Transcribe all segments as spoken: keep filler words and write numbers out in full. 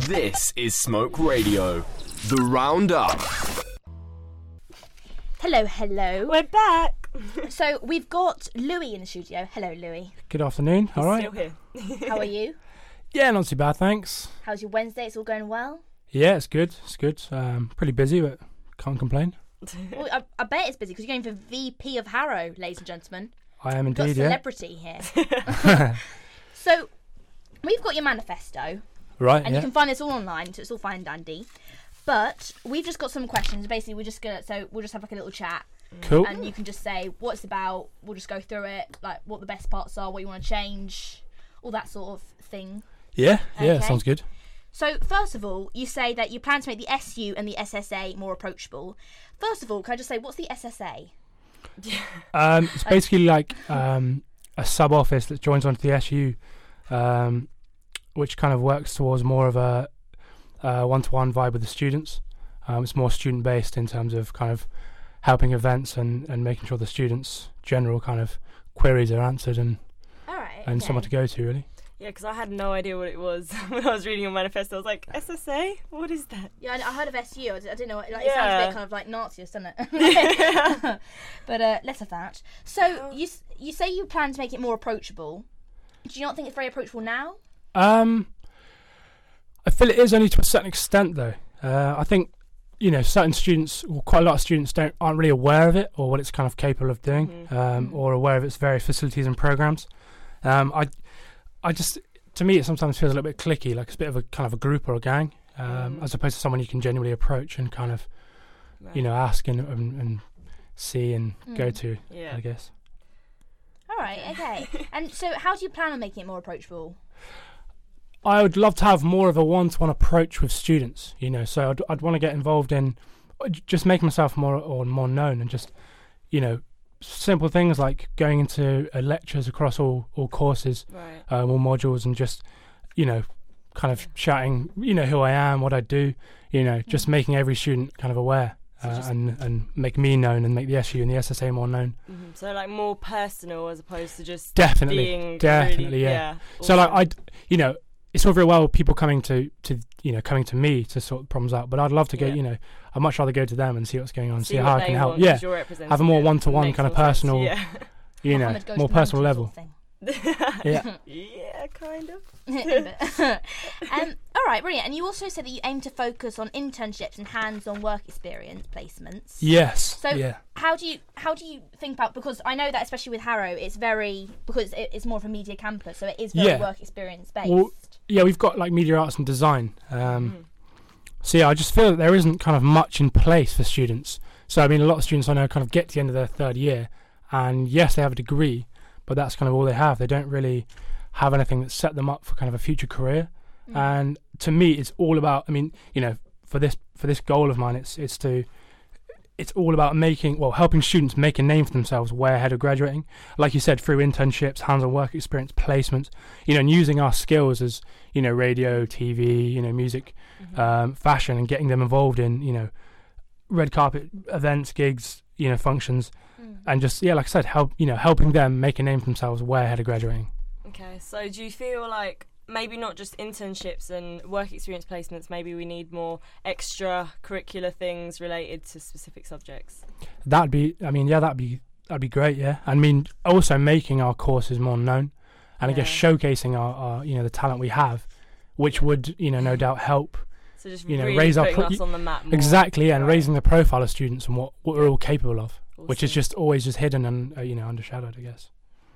This is Smoke Radio, the Roundup. Hello, hello. We're back. So we've got Louis in the studio. Hello, Louis. Good afternoon. All right. Still here. How are you? Yeah, not too bad, thanks. How's your Wednesday? It's all going well? Yeah, it's good. It's good. Um, pretty busy, but can't complain. Well, I, I bet it's busy because you're going for V P of Harrow, ladies and gentlemen. I am We've got indeed, yeah. celebrity here. So we've got your manifesto, Right, and yeah. you can find this all online, so it's all fine and dandy. But we've just got some questions. Basically, we're just gonna so we'll just have like a little chat, Cool. and you can just say what it's about. We'll just go through it, like what the best parts are, what you want to change, all that sort of thing. Yeah, yeah, Okay. sounds good. So, first of all, you say that you plan to make the S U and the S S A more approachable. First of all, can I just say, what's the S S A? Um, it's basically like um, a sub-office that joins onto the S U, um, which kind of works towards more of a, a one-to-one vibe with the students. Um, it's more student-based in terms of kind of helping events and, and making sure the students' general kind of queries are answered and, All right. and okay. someone to go to, really. Yeah, because I had no idea what it was when I was reading your manifesto. I was like, S S A? What is that? Yeah, I I heard of S U. I d- I didn't know. What, like, It Yeah. sounds a bit kind of like Nazi-ish, doesn't it? But uh, less of that. So, you s- you say you plan to make it more approachable. Do you not think it's very approachable now? Um, I feel it is only to a certain extent, though. Uh, I think, you know, certain students, well, quite a lot of students don't aren't really aware of it or what it's kind of capable of doing, Mhm. um, Mhm. or aware of its various facilities and programs. Um, I, I just, to me, it sometimes feels a little bit cliquey, like it's a bit of a kind of a group or a gang, um, Mm. as opposed to someone you can genuinely approach and kind of, you know, ask and and, and see and go Mm. to. Yeah. I guess. All right, okay. And so, how do you plan on making it more approachable? I would love to have more of a one-to-one approach with students, you know, so I'd, I'd want to get involved in uh, j- just making myself more or more known and just, you know, simple things like going into uh, lectures across all, all courses, Right. um, all modules and just, you know, kind of shouting, you know, who I am, what I do, you know, just Mhm. making every student kind of aware So uh, just- and, and make me known and make the S U and the S S A more known. Mhm. So, like, more personal as opposed to just Definitely, being definitely, really, yeah. yeah. So like awesome. I, you know, it's all very well people coming to, to you know coming to me to sort problems out, but I'd love to go. Yeah. You know, I'd much rather go to them and see what's going on, see, what how I they can help. want, Yeah, 'cause you're representing have a more it. one-to-one Makes kind of more sense, personal, Yeah. you know, Mohammed goes more to personal mountains level. sort of thing. Yeah. Yeah, kind of. um, all right, brilliant. And you also said that you aim to focus on internships and hands-on work experience placements. Yes. So yeah. how do you how do you think about, because I know that especially with Harrow, it's very because it, it's more of a media campus, so it is very Yeah. work experience based. Well, Yeah, we've got like media arts and design. Um, Mhm. So yeah, I just feel that there isn't kind of much in place for students. So I mean, a lot of students I know kind of get to the end of their third year, and yes, they have a degree, but that's kind of all they have. They don't really have anything that set them up for kind of a future career. Mm. And to me, it's all about. I mean, you know, for this for this goal of mine, it's it's to it's all about making well helping students make a name for themselves way ahead of graduating. Like you said, through internships, hands-on work experience, placements, you know, and using our skills as you know, radio, T V, you know, music, Mhm. um, fashion, and getting them involved in you know, red carpet events, gigs, you know, functions, Mm. and just yeah, like I said, help you know, helping them make a name for themselves way ahead of graduating. Okay, so do you feel like maybe not just internships and work experience placements, maybe we need more extra curricular things related to specific subjects? That'd be, I mean, yeah, that'd be that'd be great. Yeah, I mean, also making our courses more known, and I guess Yeah. showcasing our, our you know the talent we have, which would you know no doubt help So just You know, really raise our putting pro- us on the map more. exactly, and Right. raising the profile of students and what, what we're all capable of, which is Awesome. just always just hidden and uh, you know undershadowed, I guess.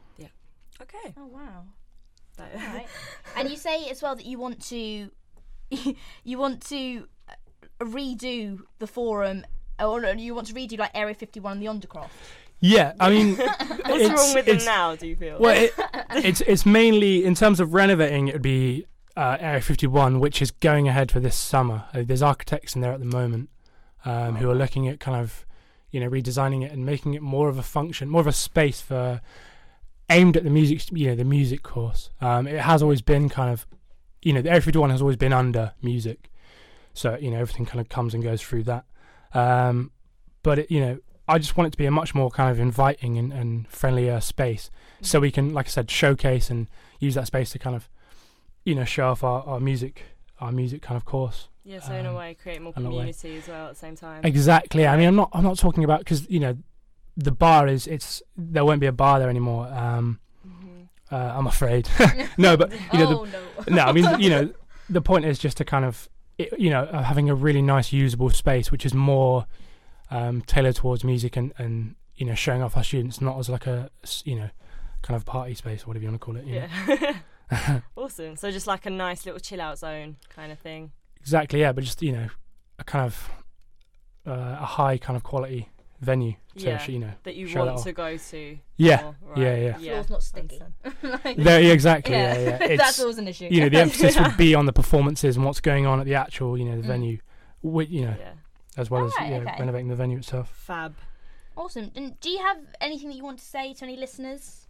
Okay. Oh wow. That- All right. And you say as well that you want to you want to uh, redo the forum, or no, you want to redo like Area fifty-one and the Undercroft. Yeah, I mean, What's it's, wrong with them it's, now, do you feel? Well, it, it's it's mainly in terms of renovating. It would be uh, Area fifty-one, which is going ahead for this summer. Uh, there's architects in there at the moment um, who are looking at kind of, you know, redesigning it and making it more of a function, more of a space for aimed at the music, you know, the music course. Um, it has always been kind of, you know, the Area fifty-one has always been under music, so you know everything kind of comes and goes through that. Um, but it, you know, I just want it to be a much more kind of inviting and, and friendlier space, so we can, like I said, showcase and use that space to kind of, you know, show off our, our music, our music kind of course. Yeah, so in a Um, way, create more in a way. community as well at the same time. Exactly. I mean, I'm not. I'm not talking about because you know, the bar is. It's there won't be a bar there anymore. Um, Mhm. uh, I'm afraid. No, but you know, oh no. the, no. I mean, you know, the point is just to kind of, it, you know, uh, having a really nice, usable space, which is more um, tailored towards music and and you know, showing off our students, not as like a s- you know, kind of party space or whatever you want to call it. You know? Yeah. Awesome. So just like a nice little chill out zone kind of thing. Exactly. Yeah, but just you know, a kind of uh, a high kind of quality venue. To, Yeah. sh- you know. That you Show that want off. to go to. Yeah. more, Yeah, right? yeah. Floor's not sticky. understand. Like- There, yeah, exactly. Yeah, yeah. that's It's, always an issue. you know, the emphasis would be on the performances and what's going on at the actual, you know, the Mm. venue, wi- you know, Yeah. as well as Alright, you know, okay. renovating the venue itself. Fab. Awesome. And do you have anything that you want to say to any listeners?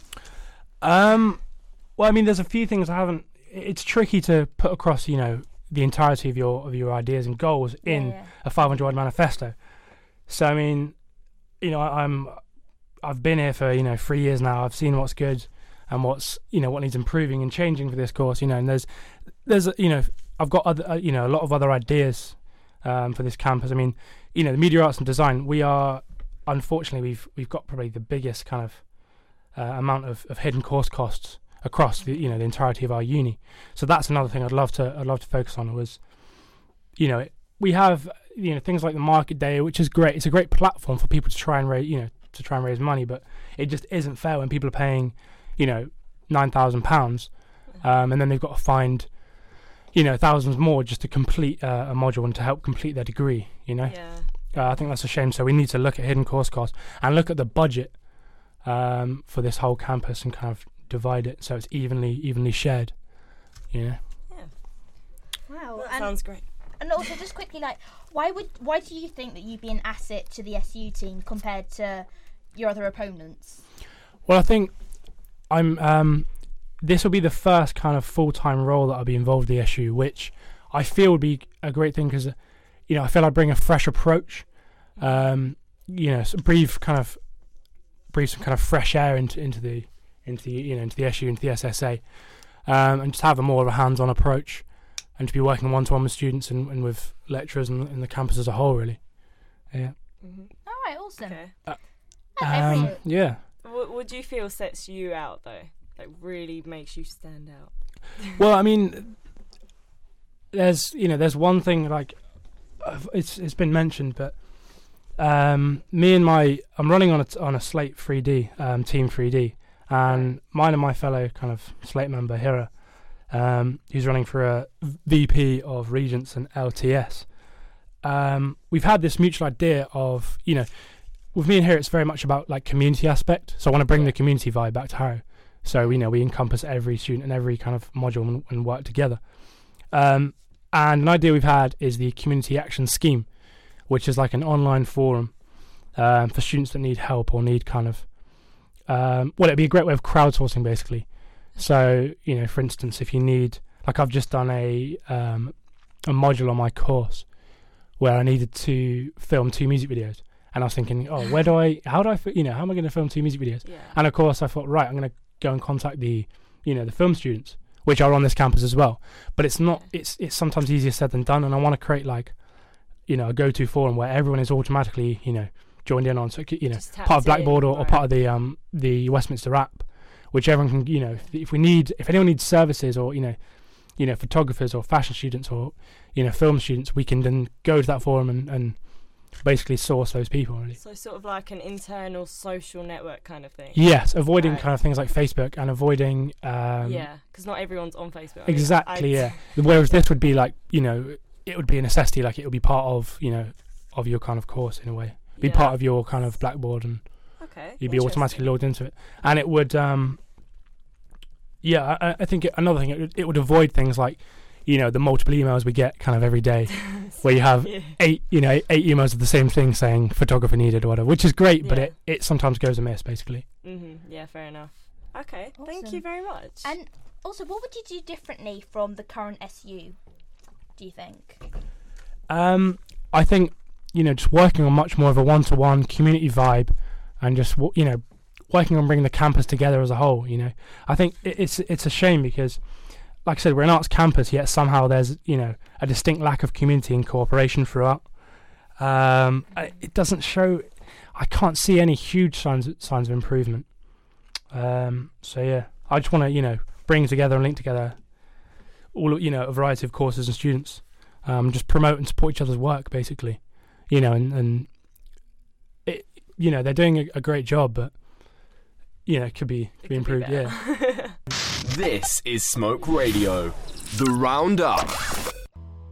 Um, well, I mean, there's a few things I haven't. It's tricky to put across, you know, the entirety of your of your ideas and goals in Yeah, a five hundred word manifesto. So I mean, you know, I, I'm I've been here for you know three years now. I've seen what's good and what's you know what needs improving and changing for this course. You know, and there's there's you know I've got other uh, you know a lot of other ideas um, for this campus. I mean, you know, the media arts and design. We are unfortunately we've we've got probably the biggest kind of uh, amount of, of hidden course costs across the you know the entirety of our uni. So that's another thing I'd love to I'd love to focus on was, you know, we have you know things like the market day, which is great. It's a great platform for people to try and raise you know to try and raise money, but it just isn't fair when people are paying, you know, nine thousand pounds, um, and then they've got to find, you know, thousands more just to complete uh, a module and to help complete their degree. You know, Yeah. uh, I think that's a shame. So we need to look at hidden course costs and look at the budget um, for this whole campus and kind of divide it so it's evenly evenly shared. You know. Wow. That And, sounds great. and also, just quickly, like, why would why do you think that you'd be an asset to the S U team compared to your other opponents? Well, I think I'm. Um, this will be the first kind of full-time role that I'll be involved in the S U, which I feel would be a great thing because, you know, I feel I bring a fresh approach. Um, you know, so breathe kind of breathe some kind of fresh air into into the into the you know into the S U, into the S S A, um, and just have a more of a hands-on approach, and to be working one-to-one with students and, and with lecturers and, and the campus as a whole, really. Yeah. Mhm. All right, awesome. Okay. Okay, Um, brilliant. yeah. What would you feel sets you out though? Like really makes you stand out? Well, I mean, there's you know there's one thing like uh, it's it's been mentioned, but um, me and my I'm running on a t- on a Slate three D um, team three D, and mine and my fellow kind of Slate member Hira, um, who's running for a V P of Regents and L T S. Um, we've had this mutual idea of you know with me and Hira, it's very much about like community aspect. So I want to bring the community vibe back to Harrow. So, you know, we encompass every student and every kind of module and, and work together. Um, and an idea we've had is the Community Action Scheme, which is like an online forum um, for students that need help or need kind of, um, well, it'd be a great way of crowdsourcing, basically. So, you know, for instance, if you need, like I've just done a um, a module on my course where I needed to film two music videos. And I was thinking, oh, where do I, how do I, fi- you know, how am I going to film two music videos? Yeah. And of course, I thought, right, I'm going to go and contact the, you know, the film students, which are on this campus as well. But it's not. It's it's sometimes easier said than done. And I want to create like, you know, a go-to forum where everyone is automatically, you know, joined in on, so you know, Just part of tapped in, Blackboard or, or right. part of the um the Westminster app, which everyone can, you know, if, if we need, if anyone needs services or you know, you know, photographers or fashion students or you know, film students, we can then go to that forum and and basically source those people really. So sort of like an internal social network kind of thing. Yes, avoiding Right. kind of things like Facebook and avoiding. Um, Yeah, because not everyone's on Facebook. I mean, Exactly. I- Yeah. Whereas this would be like, you know, it would be a necessity. Like it would be part of, you know, of your kind of course in a way. Be yeah. part of your kind of Blackboard, and Okay. you'd be automatically interesting. logged into it. And it would, um, yeah, I, I think it, another thing it would, it would avoid things like, you know, the multiple emails we get kind of every day, where you have Yeah. eight, you know, eight emails of the same thing saying photographer needed or whatever, which is great, but Yeah. it, it sometimes goes amiss, basically. Mhm. Yeah. Fair enough. Okay. Thank Awesome. you very much. And also, what would you do differently from the current S U, do you think? Um, I think, you know, just working on much more of a one-to-one community vibe, and just w- you know, working on bringing the campus together as a whole. You know, I think it, it's it's a shame because like I said, we're an arts campus, yet somehow there's, you know, a distinct lack of community and cooperation throughout. Um, it doesn't show. I can't see any huge signs signs of improvement. Um, so yeah, I just want to, you know, bring together and link together all, you know, a variety of courses and students. Um, just promote and support each other's work, basically. You know, and, and it, you know, they're doing a, a great job, but you know, it could be could be improved. Yeah. This is Smoke Radio, the Roundup.